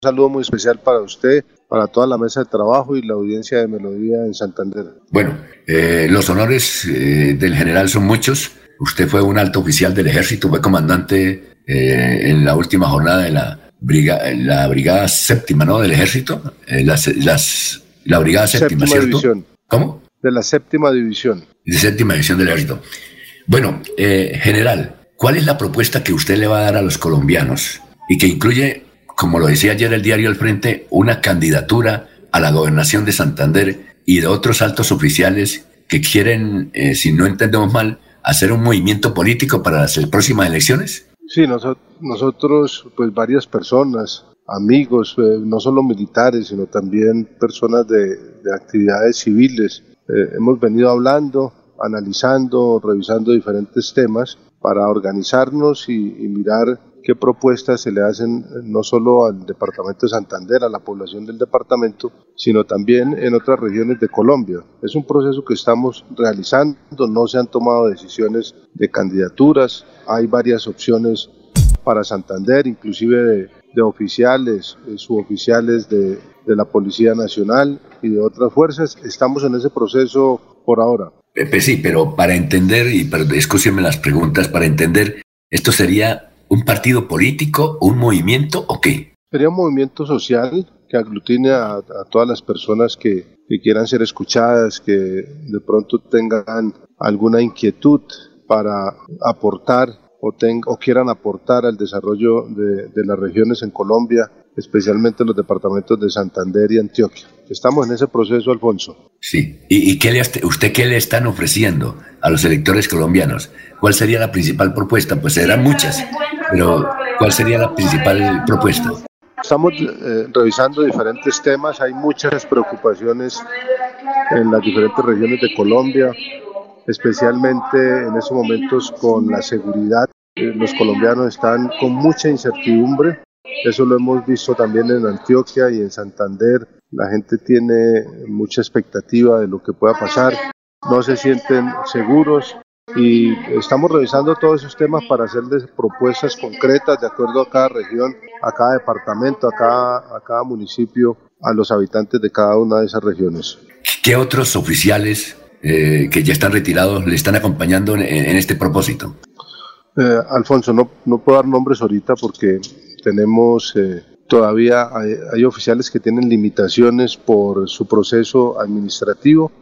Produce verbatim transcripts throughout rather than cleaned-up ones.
saludo muy especial para usted, para toda la mesa de trabajo y la audiencia de Melodía en Santander. Bueno, eh, los honores eh, del general son muchos. Usted fue un alto oficial del ejército, fue comandante eh, en la última jornada de la, briga, la brigada séptima, ¿no? Del ejército, eh, las, las, la brigada séptima, séptima ¿cierto? División. ¿Cómo? De la séptima división. De séptima división del ejército. Bueno, eh, general, ¿cuál es la propuesta que usted le va a dar a los colombianos y que incluye, como lo decía ayer el diario El Frente, una candidatura a la gobernación de Santander y de otros altos oficiales que quieren, eh, si no entendemos mal, hacer un movimiento político para las próximas elecciones? Sí, nosotros, nosotros pues varias personas, amigos, eh, no solo militares, sino también personas de, de actividades civiles, eh, hemos venido hablando, analizando, revisando diferentes temas para organizarnos y, y mirar qué propuestas se le hacen no solo al departamento de Santander, a la población del departamento, sino también en otras regiones de Colombia. Es un proceso que estamos realizando, no se han tomado decisiones de candidaturas, hay varias opciones para Santander, inclusive de, de oficiales, eh, suboficiales de, de la Policía Nacional y de otras fuerzas. Estamos en ese proceso por ahora. Pues sí, pero para entender, y escúcheme las preguntas, para entender, ¿esto sería un partido político, un movimiento o qué? Sería un movimiento social que aglutine a, a todas las personas que, que quieran ser escuchadas, que de pronto tengan alguna inquietud para aportar o, ten, o quieran aportar al desarrollo de, de las regiones en Colombia, especialmente los departamentos de Santander y Antioquia. Estamos en ese proceso, Alfonso. Sí. ¿Y, y qué le, usted qué le están ofreciendo a los electores colombianos? ¿Cuál sería la principal propuesta? Pues serán muchas, pero ¿cuál sería la principal propuesta? Estamos eh, revisando diferentes temas, hay muchas preocupaciones en las diferentes regiones de Colombia, especialmente en estos momentos con la seguridad. Eh, los colombianos están con mucha incertidumbre, eso lo hemos visto también en Antioquia y en Santander. La gente tiene mucha expectativa de lo que pueda pasar, no se sienten seguros y estamos revisando todos esos temas para hacerles propuestas concretas de acuerdo a cada región, a cada departamento, a cada, a cada municipio, a los habitantes de cada una de esas regiones. ¿Qué otros oficiales eh, que ya están retirados le están acompañando en, en este propósito? Eh, Alfonso, no, no puedo dar nombres ahorita porque tenemos... Eh, Todavía hay, hay oficiales que tienen limitaciones por su proceso administrativo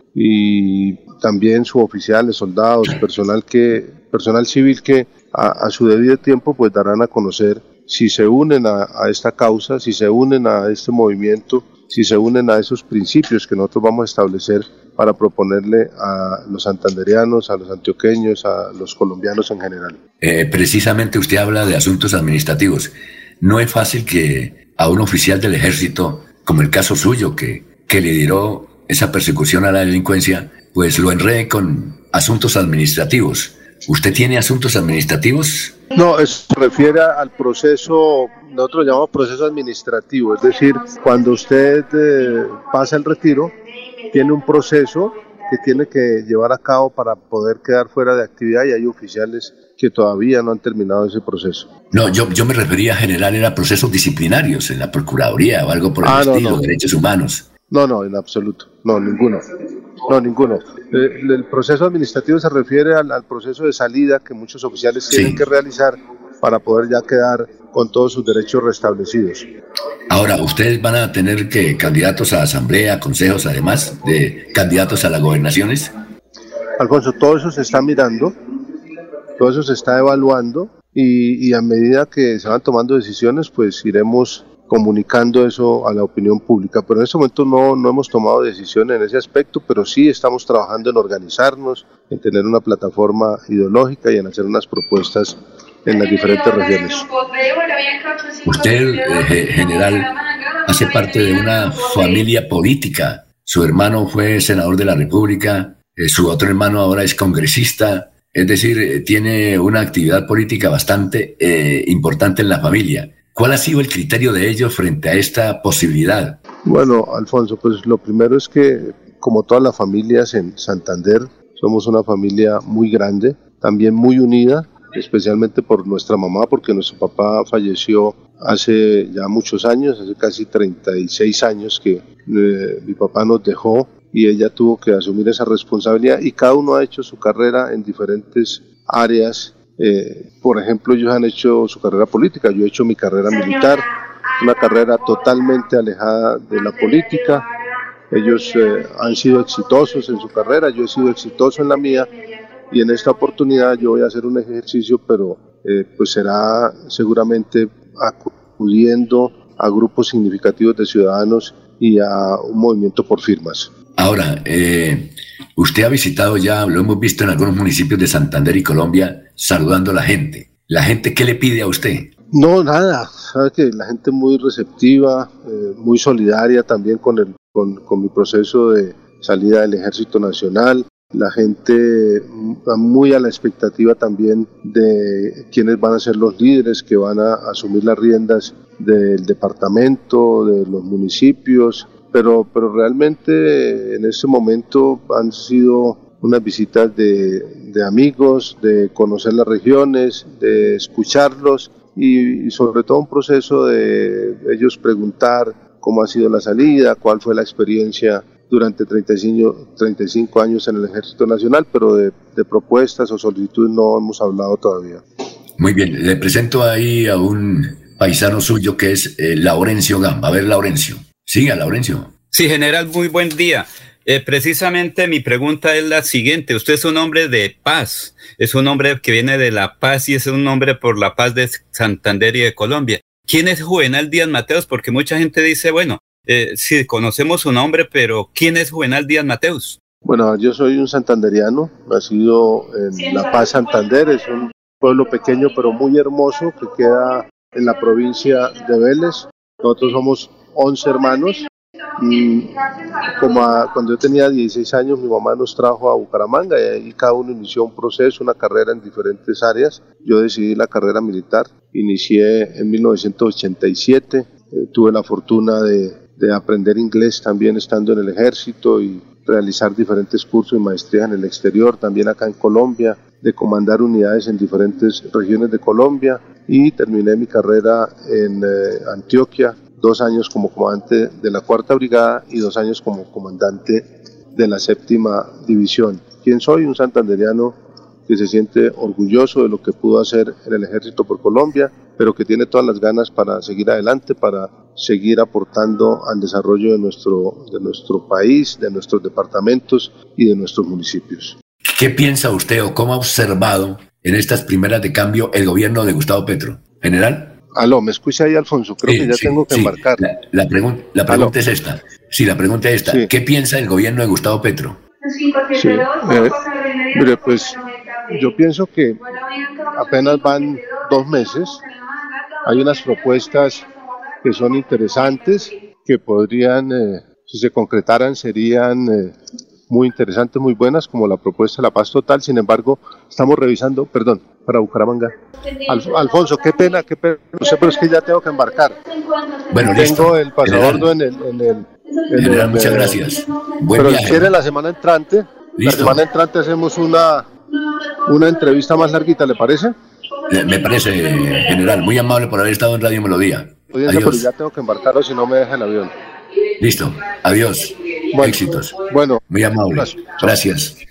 y también suboficiales, soldados, personal que personal civil que a, a su debido tiempo pues darán a conocer si se unen a, a esta causa, si se unen a este movimiento, si se unen a esos principios que nosotros vamos a establecer para proponerle a los santandereanos, a los antioqueños, a los colombianos en general. Eh, precisamente usted habla de asuntos administrativos. No es fácil que a un oficial del ejército, como el caso suyo, que, que lideró esa persecución a la delincuencia, pues lo enrede con asuntos administrativos. ¿Usted tiene asuntos administrativos? No, eso se refiere al proceso, nosotros lo llamamos proceso administrativo, es decir, cuando usted eh, pasa el retiro, tiene un proceso que tiene que llevar a cabo para poder quedar fuera de actividad y hay oficiales que todavía no han terminado ese proceso. No, yo, yo me refería, general, era procesos disciplinarios en la Procuraduría o algo por el ah, estilo, no, no. derechos humanos. No, no, en absoluto, no, ninguno, no, ninguno. El, el proceso administrativo se refiere al, al proceso de salida que muchos oficiales tienen sí. que realizar para poder ya quedar con todos sus derechos restablecidos. Ahora, ¿ustedes van a tener que candidatos a asamblea, consejos, además de candidatos a las gobernaciones? Alfonso, todo eso se está mirando, todo eso se está evaluando y, y a medida que se van tomando decisiones, pues iremos comunicando eso a la opinión pública. Pero en este momento no, no hemos tomado decisiones en ese aspecto, pero sí estamos trabajando en organizarnos, en tener una plataforma ideológica y en hacer unas propuestas en las diferentes regiones. Usted, eh, general, hace parte de una familia política. Su hermano fue senador de la República, eh, su otro hermano ahora es congresista, es decir, eh, tiene una actividad política bastante eh, importante en la familia. ¿Cuál ha sido el criterio de ellos frente a esta posibilidad? Bueno, Alfonso, pues lo primero es que, como todas las familias en Santander, somos una familia muy grande, también muy unida, especialmente por nuestra mamá, porque nuestro papá falleció hace ya muchos años, hace casi treinta y seis años que eh, mi papá nos dejó y ella tuvo que asumir esa responsabilidad y cada uno ha hecho su carrera en diferentes áreas. Eh, por ejemplo, ellos han hecho su carrera política, yo he hecho mi carrera militar, una carrera totalmente alejada de la política. Ellos eh, han sido exitosos en su carrera, yo he sido exitoso en la mía y en esta oportunidad yo voy a hacer un ejercicio, pero eh, pues será seguramente acudiendo a grupos significativos de ciudadanos y a un movimiento por firmas. Ahora, eh, usted ha visitado ya, lo hemos visto en algunos municipios de Santander y Colombia, saludando a la gente. ¿La gente qué le pide a usted? No, nada, sabe que la gente muy receptiva, eh, muy solidaria también con, el, con, con mi proceso de salida del Ejército Nacional. La gente muy a la expectativa también de quiénes van a ser los líderes que van a asumir las riendas del departamento, de los municipios, pero, pero realmente en este momento han sido unas visitas de, de amigos, de conocer las regiones, de escucharlos y, y sobre todo un proceso de ellos preguntar cómo ha sido la salida, cuál fue la experiencia durante treinta y cinco años en el Ejército Nacional, pero de, de propuestas o solicitudes no hemos hablado todavía. Muy bien, le presento ahí a un paisano suyo que es eh, Laurencio Gamba. A ver, Laurencio. Siga, Laurencio. Sí, general, muy buen día. Eh, precisamente mi pregunta es la siguiente. Usted es un hombre de paz, es un hombre que viene de la paz y es un hombre por la paz de Santander y de Colombia. ¿Quién es Juvenal Díaz Mateos? Porque mucha gente dice, bueno, Eh, sí, conocemos su nombre, pero ¿quién es Juvenal Díaz Mateos? Bueno, yo soy un santanderiano, nacido en La Paz, Santander. Es un pueblo pequeño pero muy hermoso que queda en la provincia de Vélez. Nosotros somos once hermanos y como a, cuando yo tenía dieciséis años mi mamá nos trajo a Bucaramanga y ahí cada uno inició un proceso, una carrera en diferentes áreas. Yo decidí la carrera militar, inicié en mil novecientos ochenta y siete, eh, tuve la fortuna de de aprender inglés también estando en el ejército y realizar diferentes cursos y maestrías en el exterior, también acá en Colombia, de comandar unidades en diferentes regiones de Colombia y terminé mi carrera en eh, Antioquia, dos años como comandante de la cuarta brigada y dos años como comandante de la séptima división. ¿Quién soy? Un santanderiano que se siente orgulloso de lo que pudo hacer en el ejército por Colombia, pero que tiene todas las ganas para seguir adelante, para seguir aportando al desarrollo de nuestro, de nuestro país, de nuestros departamentos y de nuestros municipios. ¿Qué piensa usted o cómo ha observado en estas primeras de cambio el gobierno de Gustavo Petro? ¿General? Aló, ¿me escucha ahí, Alfonso? Creo sí, que ya sí, tengo que sí. embarcar. La, la, pregun la pregunta Aló. es esta. Sí, la pregunta es esta. Sí. ¿Qué piensa el gobierno de Gustavo Petro? Sí, eh, mire, pues yo pienso que apenas van dos meses. Hay unas propuestas que son interesantes, que podrían, eh, si se concretaran, serían eh, muy interesantes, muy buenas, como la propuesta de la paz total. Sin embargo, estamos revisando, perdón, para Bucaramanga. Al, Alfonso, qué pena, qué pena, no sé, pero es que ya tengo que embarcar. Bueno, Tengo listo. el pasabordo en el... En el en General, el, muchas eh, gracias. Buen pero viaje. si quiere la semana entrante, Listo. la semana entrante hacemos una, una entrevista más larguita, ¿le parece? Me parece, general, muy amable por haber estado en Radio Melodía. Oye, pero ya tengo que embarcar o si no me deja el avión. Listo, adiós, bueno, éxitos. Bueno, muy amable, gracias.